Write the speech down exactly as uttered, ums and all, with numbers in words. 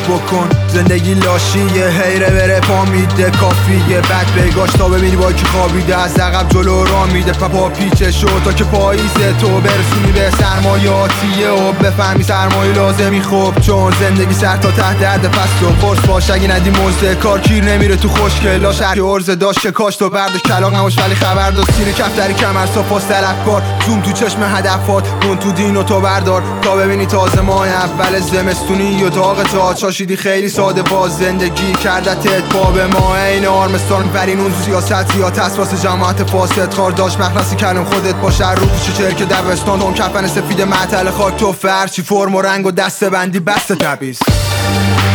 بکن. زندگی لاشیه، حیره بره پا میده کافیه، بد بگاش تا ببینی با کی خوابیده، از عقب جلو را میده پا پیچه شو تا که پاییزه تو برسونی به سرمایاتیه و بفهمی سرمایه لازمی. خوب چون زندگی سر تا ته درد پس تو فرس باش، اگه ندی مزده کار کیر نمیره تو خوشگلا. شرکی ارزه داشت کاش تو برداشت کلاق نماش، ولی خبر داشت سینه کفتری کمر صفاس طلبکار. زوم تو چشم هدفات، مون تو دین و تو بردار تا ببینی تازه ماه اول زمستونی و داغ تا چاشیدی خیلی ساده باز زندگی کردتت باب ما این آرمستان فرینون سیاست زیاد اسواس جماعت فاسد خار داشت مخلصی کلم خودت باشه رو پیش چرک دبستان اون کفن سفید معطل خاک تو فرچی فرم و رنگ و دسته بندی بسته تبیز.